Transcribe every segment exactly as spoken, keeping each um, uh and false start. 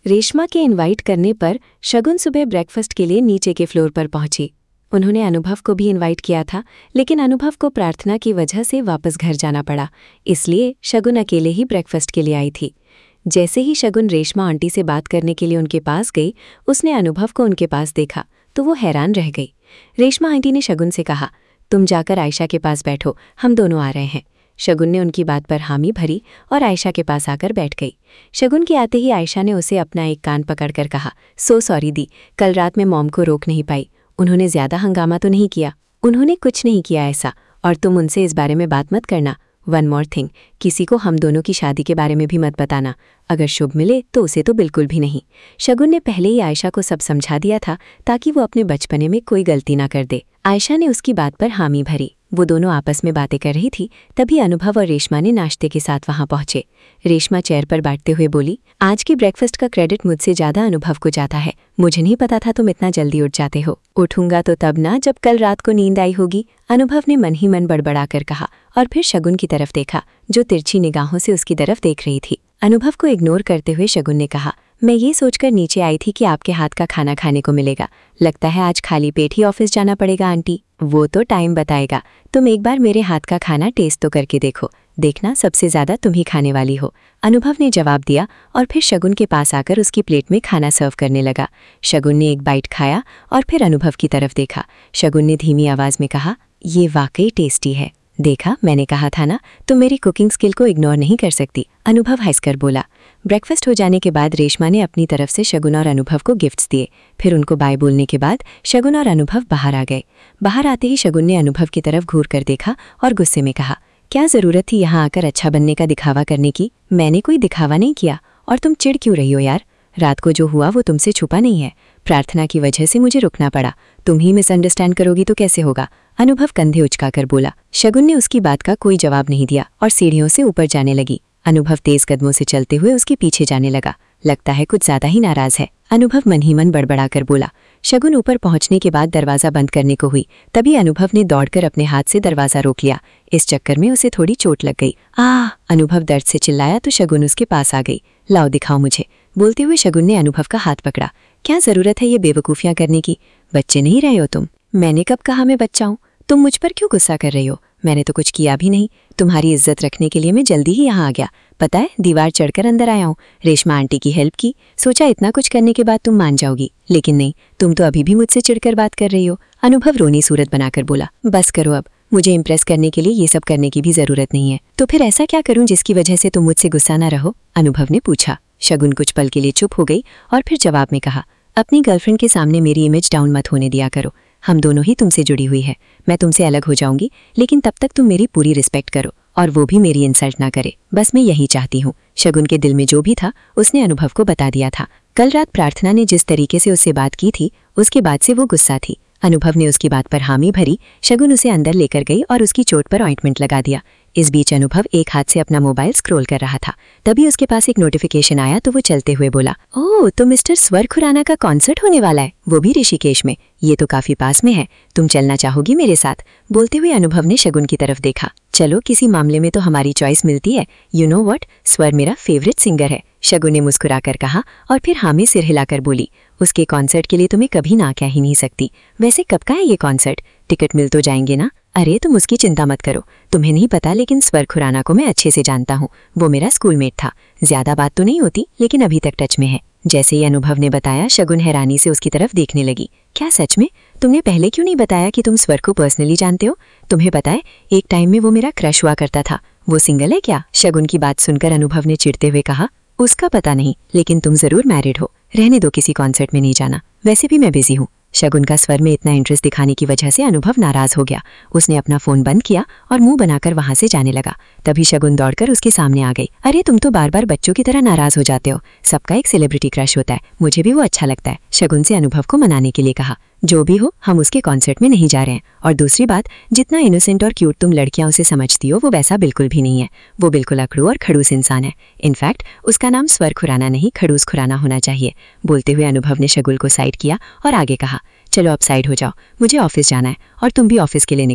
रेशमा के इनवाइट करने पर शगुन सुबह ब्रेकफास्ट के लिए नीचे के फ्लोर पर पहुंची। उन्होंने अनुभव को भी इनवाइट किया था, लेकिन अनुभव को प्रार्थना की वजह से वापस घर जाना पड़ा, इसलिए शगुन अकेले ही ब्रेकफास्ट के लिए आई थी। जैसे ही शगुन रेशमा आंटी से बात करने के लिए उनके पास गई, उसने अनुभव को उनके पास देखा तो वो हैरान रह गई। रेशमा आंटी ने शगुन से कहा, तुम जाकर आयशा के पास बैठो, हम दोनों आ रहे हैं। शगुन ने उनकी बात पर हामी भरी और आयशा के पास आकर बैठ गई। शगुन के आते ही आयशा ने उसे अपना एक कान पकड़कर कहा, सो सॉरी दी, कल रात में मॉम को रोक नहीं पाई। उन्होंने ज्यादा हंगामा तो नहीं किया? उन्होंने कुछ नहीं किया ऐसा, और तुम उनसे इस बारे में बात मत करना। वन मोर थिंग, किसी को हम दोनों की शादी के बारे में भी मत बताना। अगर शुभ मिले तो उसे तो बिल्कुल भी नहीं। शगुन ने पहले ही आयशा को सब समझा दिया था ताकि वो अपने बचपने में कोई गलती ना कर दे। आयशा ने उसकी बात पर हामी भरी। वो दोनों आपस में बातें कर रही थी, तभी अनुभव और रेशमा ने नाश्ते के साथ वहां पहुंचे। रेशमा चेयर पर बैठते हुए बोली, आज की ब्रेकफास्ट का क्रेडिट मुझसे ज्यादा अनुभव को जाता है। मुझे नहीं पता था तुम इतना जल्दी उठ जाते हो। उठूंगा तो तब ना जब कल रात को नींद आई होगी, अनुभव ने मन ही मन बड़बड़ा कर कहा और फिर शगुन की तरफ देखा, जो तिरछी निगाहों से उसकी तरफ देख रही थी। अनुभव को इग्नोर करते हुए शगुन ने कहा, मैं ये सोचकर नीचे आई थी कि आपके हाथ का खाना खाने को मिलेगा। लगता है आज खाली पेट ही ऑफिस जाना पड़ेगा आंटी। वो तो टाइम बताएगा, तुम एक बार मेरे हाथ का खाना टेस्ट तो करके देखो, देखना सबसे ज्यादा तुम ही खाने वाली हो। अनुभव ने जवाब दिया और फिर शगुन के पास आकर उसकी प्लेट में खाना सर्व करने लगा। शगुन ने एक बाइट खाया और फिर अनुभव की तरफ देखा। शगुन ने धीमी आवाज में कहा, ये वाकई टेस्टी है। देखा, मैंने कहा था ना, तुम मेरी कुकिंग स्किल को इग्नोर नहीं कर सकती। अनुभव हंसकर बोला। ब्रेकफास्ट हो जाने के बाद रेशमा ने अपनी तरफ से शगुन और अनुभव को गिफ्ट्स दिए। फिर उनको बाय बोलने के बाद शगुन और अनुभव बाहर आ गए। बाहर आते ही शगुन ने अनुभव की तरफ घूर कर देखा और गुस्से में कहा, क्या जरूरत थी यहाँ आकर अच्छा बनने का दिखावा करने की? मैंने कोई दिखावा नहीं किया। और तुम चिढ़ क्यों रही हो यार? रात को जो हुआ वो तुमसे छुपा नहीं है। प्रार्थना की वजह से मुझे रुकना पड़ा। तुम ही मिसअंडरस्टैंड करोगी तो कैसे होगा? अनुभव कंधे उचकाकर बोला। शगुन ने उसकी बात का कोई जवाब नहीं दिया और सीढ़ियों से ऊपर जाने लगी। अनुभव तेज कदमों से चलते हुए उसके पीछे जाने लगा। लगता है कुछ ज्यादा ही नाराज है, अनुभव मन ही मन बड़बड़ाकर बोला। शगुन ऊपर पहुंचने के बाद दरवाजा बंद करने को हुई, तभी अनुभव ने दौड़कर अपने हाथ से दरवाजा रोक लिया। इस चक्कर में उसे थोड़ी चोट लग गई। आ अनुभव दर्द से चिल्लाया तो शगुन उसके पास आ गई। लाओ दिखाओ मुझे। बोलते हुए शगुन ने अनुभव का हाथ पकड़ा। क्या जरूरत है ये बेवकूफियां करने की? बच्चे नहीं रहे हो तुम? मैंने कब कहा मैं बच्चा हूं? तुम मुझ पर क्यों गुस्सा कर रही हो? मैंने तो कुछ किया भी नहीं। तुम्हारी इज्जत रखने के लिए मैं जल्दी ही यहाँ आ गया। पता है, दीवार चढ़कर अंदर आया हूँ। रेशमा आंटी की हेल्प की, सोचा इतना कुछ करने के बाद तुम मान जाओगी, लेकिन नहीं, तुम तो अभी भी मुझसे चिढ़कर बात कर रही हो। अनुभव रोनी सूरत बनाकर बोला। बस करो अब, मुझे इम्प्रेस करने के लिए ये सब करने की भी जरूरत नहीं है। तो फिर ऐसा क्या करूं जिसकी वजह से तुम मुझसे गुस्सा ना रहो? अनुभव ने पूछा। शगुन कुछ पल के लिए चुप हो गई और फिर जवाब में कहा, अपनी गर्लफ्रेंड के सामने मेरी इमेज डाउन मत होने दिया करो। हम दोनों ही तुमसे जुड़ी हुई है। मैं तुमसे अलग हो जाऊंगी, लेकिन तब तक तुम मेरी पूरी रिस्पेक्ट करो और वो भी मेरी इंसल्ट ना करे। बस मैं यही चाहती हूँ। शगुन के दिल में जो भी था उसने अनुभव को बता दिया था। कल रात प्रार्थना ने जिस तरीके से उससे बात की थी, उसके बाद से वो गुस्सा थी। अनुभव ने उसकी बात पर हामी भरी। शगुन उसे अंदर लेकर गई और उसकी चोट पर ऑइंटमेंट लगा दिया। इस बीच अनुभव एक हाथ से अपना मोबाइल स्क्रॉल कर रहा था। तभी उसके पास एक नोटिफिकेशन आया तो वो चलते हुए बोला, ओह, तो मिस्टर स्वर खुराना का कॉन्सर्ट होने वाला है, वो भी ऋषिकेश में। ये तो काफी पास में है। तुम चलना चाहोगी मेरे साथ? बोलते हुए अनुभव ने शगुन की तरफ देखा। चलो, किसी मामले में तो हमारी चॉइस मिलती है। यू नो व्हाट, स्वर मेरा फेवरेट सिंगर है, शगुन ने मुस्कुराकर कहा और फिर हामी सिर हिलाकर बोली। उसके कॉन्सर्ट के लिए तुम्हें कभी ना कह ही नहीं सकती। वैसे कब का है ये कॉन्सर्ट? टिकट मिल तो जाएंगे ना? अरे तुम उसकी चिंता मत करो। तुम्हें नहीं पता, लेकिन स्वर खुराना को मैं अच्छे से जानता हूँ। वो मेरा स्कूलमेट था। ज्यादा बात तो नहीं होती, लेकिन अभी तक टच में है। जैसे ही अनुभव ने बताया, शगुन हैरानी से उसकी तरफ देखने लगी। क्या सच में? तुमने पहले क्यों नहीं बताया कि तुम स्वर को पर्सनली जानते हो? तुम्हें पता है, एक टाइम में वो मेरा क्रश हुआ करता था। वो सिंगल है क्या? शगुन की बात सुनकर अनुभव ने चिढ़ते हुए कहा। उसका पता नहीं, लेकिन तुम जरूर मैरिड हो। रहने दो, किसी कॉन्सर्ट में नहीं जाना। वैसे भी मैं बिजी हूँ। शगुन का स्वर में इतना इंटरेस्ट दिखाने की वजह से अनुभव नाराज हो गया। उसने अपना फोन बंद किया और मुंह बनाकर वहां से जाने लगा। तभी शगुन दौड़कर उसके सामने आ गई। अरे तुम तो बार बार बच्चों की तरह नाराज हो जाते हो। सबका एक सेलिब्रिटी क्रश होता है, मुझे भी वो अच्छा लगता है। शगुन से अनुभव को मनाने के लिए कहा, जो भी हो, हम उसके कॉन्सर्ट में नहीं जा रहे हैं। और दूसरी बात, जितना इनोसेंट और क्यूट तुम लड़कियां उसे समझती हो, वो वैसा बिल्कुल भी नहीं है। वो बिल्कुल अकड़ू और खड़ूस इंसान है। इनफैक्ट उसका नाम स्वर खुराना नहीं, खड़ूस खुराना होना चाहिए। बोलते हुए अनुभव ने शगुन को साइड किया और आगे कहा, चलो अब साइड हो जाओ, मुझे ऑफिस जाना है और तुम भी ऑफिस के लिए निकलो।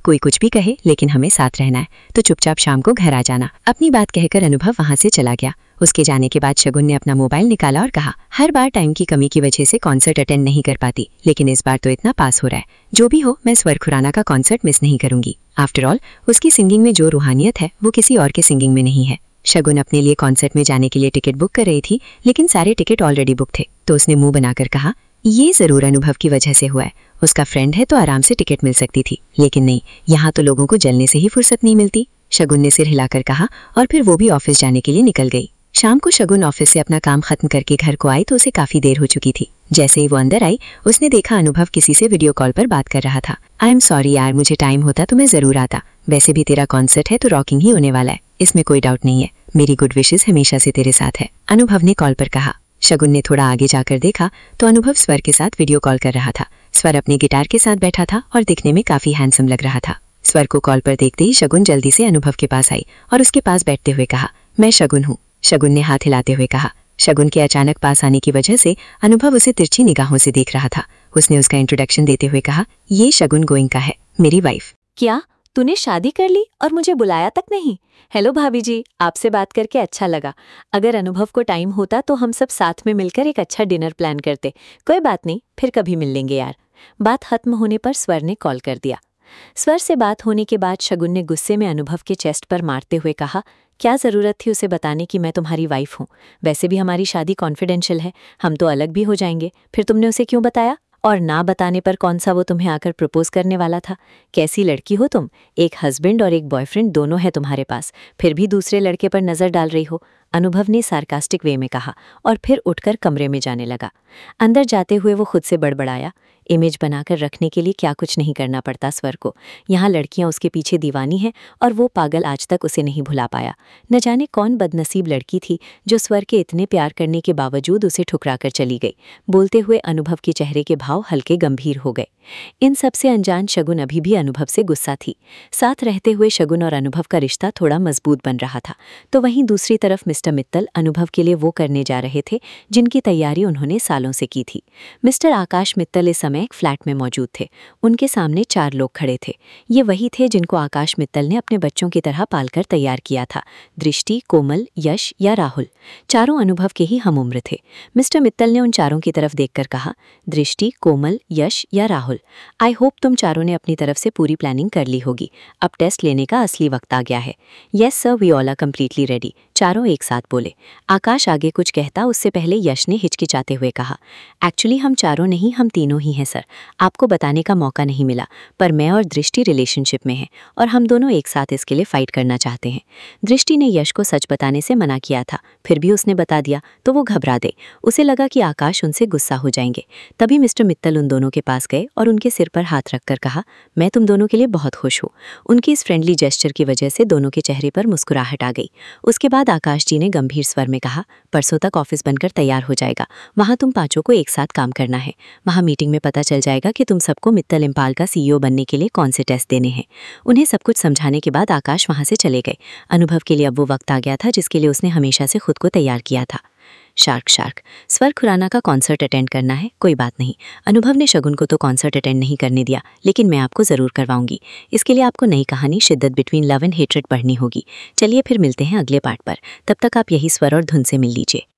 कोई कुछ भी कहे लेकिन हमें साथ रहना है, तो चुपचाप शाम को घर आ जाना। अपनी बात कहकर अनुभव वहां से चला गया। उसके जाने के बाद शगुन ने अपना मोबाइल निकाला और कहा, हर बार टाइम की कमी की वजह से कॉन्सर्ट अटेंड नहीं कर पाती, लेकिन इस बार तो इतना पास हो रहा है। जो भी हो, मैं स्वर खुराना का कॉन्सर्ट मिस नहीं करूंगी। आफ्टर ऑल उसकी सिंगिंग में जो रूहानियत है वो किसी और के सिंगिंग में नहीं है। शगुन अपने लिए कॉन्सर्ट में जाने के लिए टिकट बुक कर रही थी, लेकिन सारे टिकट ऑलरेडी बुक थे, तो उसने मुंह बनाकर कहा, ये जरूर अनुभव की वजह से हुआ है। उसका फ्रेंड है तो आराम से टिकट मिल सकती थी, लेकिन नहीं, यहाँ तो लोगों को जलने से ही फुर्सत नहीं मिलती। शगुन ने सिर हिलाकर कहा और फिर वो भी ऑफिस जाने के लिए निकल गई। शाम को शगुन ऑफिस से अपना काम खत्म करके घर को आई तो उसे काफी देर हो चुकी थी। जैसे ही वो अंदर आई, उसने देखा अनुभव किसी से वीडियो कॉल पर बात कर रहा था। आई एम सॉरी यार, मुझे टाइम होता तो मैं जरूर आता। वैसे भी तेरा कॉन्सर्ट है तो रॉकिंग ही होने वाला है, इसमें कोई डाउट नहीं है। मेरी गुड विशेस हमेशा से तेरे साथ है, अनुभव ने कॉल पर कहा। शगुन ने थोड़ा आगे जाकर देखा तो अनुभव स्वर के साथ वीडियो कॉल कर रहा था। स्वर अपने गिटार के साथ बैठा था और दिखने में काफी हैंडसम लग रहा था। स्वर को कॉल पर देखते ही शगुन जल्दी से अनुभव के पास आई और उसके पास बैठते हुए कहा, मैं शगुन हूँ। शगुन ने हाथ हिलाते हुए कहा। शगुन के अचानक पास आने की वजह से अनुभव उसे तिरछी निगाहों से देख रहा था। उसने उसका इंट्रोडक्शन देते हुए कहा, ये शगुन गोइंका है, मेरी वाइफ। क्या तूने शादी कर ली और मुझे बुलाया तक नहीं? हेलो भाभी जी, आपसे बात करके अच्छा लगा। अगर अनुभव को टाइम होता तो हम सब साथ में मिलकर एक अच्छा डिनर प्लान करते। कोई बात नहीं, फिर कभी मिल लेंगे यार। बात खत्म होने पर स्वर ने कॉल कर दिया। स्वर से बात होने के बाद शगुन ने गुस्से में अनुभव के चेस्ट पर मारते हुए कहा, क्या ज़रूरत थी उसे बताने कि मैं तुम्हारी वाइफ हूँ? वैसे भी हमारी शादी कॉन्फिडेंशियल है, हम तो अलग भी हो जाएंगे। फिर तुमने उसे क्यों बताया? और ना बताने पर कौन सा वो तुम्हें आकर प्रपोज करने वाला था? कैसी लड़की हो तुम? एक हस्बैंड और एक बॉयफ्रेंड दोनों है तुम्हारे पास, फिर भी दूसरे लड़के पर नज़र डाल रही हो, अनुभव ने सार्कास्टिक वे में कहा और फिर उठकर कमरे में जाने लगा। अंदर जाते हुए वो खुद से बड़बड़ाया, इमेज बनाकर रखने के लिए क्या कुछ नहीं करना पड़ता स्वर को। यहाँ लड़कियां उसके पीछे दीवानी हैं और वो पागल आज तक उसे नहीं भुला पाया। न जाने कौन बदनसीब लड़की थी जो स्वर के इतने प्यार करने के बावजूद उसे ठुकरा कर चली गई। बोलते हुए अनुभव के चेहरे के भाव हल्के गंभीर हो गए। इन सब से अनजान शगुन अभी भी अनुभव से गुस्सा थी। साथ रहते हुए शगुन और अनुभव का रिश्ता थोड़ा मजबूत बन रहा था, तो वहीं दूसरी तरफ मिस्टर मित्तल अनुभव के लिए वो करने जा रहे थे जिनकी तैयारी उन्होंने सालों से की थी। मिस्टर आकाश मित्तल इस समय एक फ्लैट में मौजूद थे। उनके सामने चार लोग खड़े थे। ये वही थे जिनको आकाश मित्तल ने अपने बच्चों की तरह पालकर तैयार किया था, दृष्टि, कोमल, यश या राहुल। चारों अनुभव के ही हम उम्र थे। मिस्टर मित्तल ने उन चारों की तरफ देखकर कहा, दृष्टि, कोमल, यश या राहुल, आई होप तुम चारों ने अपनी तरफ से पूरी प्लानिंग कर ली होगी। अब टेस्ट लेने का असली वक्त आ गया है। Yes sir, we all are completely ready, चारों एक साथ बोले। आकाश आगे कुछ कहता उससे पहले यश ने हिचकिचाते हुए कहा, एक्चुअली हम चारों नहीं, हम तीनों ही हैं सर। आपको बताने का मौका नहीं मिला, पर मैं और दृष्टि रिलेशनशिप में हैं और हम दोनों एक साथ इसके लिए फाइट करना चाहते हैं। दृष्टि ने यश को सच बताने से मना किया था, फिर भी उसने बता दिया तो वो घबरा गए। उसे लगा कि आकाश उनसे गुस्सा हो जाएंगे। तभी मिस्टर मित्तल उन दोनों के पास गए और उनके सिर पर हाथ रखकर कहा, मैं तुम दोनों के लिए बहुत खुश हूँ। उनकी इस फ्रेंडली जेस्चर की वजह से दोनों के चेहरे पर मुस्कुराहट आ गई। उसके बाद आकाश जी ने गंभीर स्वर में कहा, परसों तक ऑफिस बनकर तैयार हो जाएगा। वहाँ तुम पांचों को एक साथ काम करना है। वहाँ मीटिंग में पता चल जाएगा कि तुम सबको मित्तल इम्पाल का सीईओ बनने के लिए कौन से टेस्ट देने हैं। उन्हें सब कुछ समझाने के बाद आकाश वहाँ से चले गए। अनुभव के लिए अब वो वक्त आ गया था जिसके लिए उसने हमेशा से खुद को तैयार किया था। शार्क शार्क स्वर खुराना का कॉन्सर्ट अटेंड करना है, कोई बात नहीं। अनुभव ने शगुन को तो कॉन्सर्ट अटेंड नहीं करने दिया, लेकिन मैं आपको ज़रूर करवाऊंगी। इसके लिए आपको नई कहानी शिद्दत बिटवीन लव एंड हेट्रेड पढ़नी होगी। चलिए फिर मिलते हैं अगले पार्ट पर। तब तक आप यही स्वर और धुन से मिल लीजिए।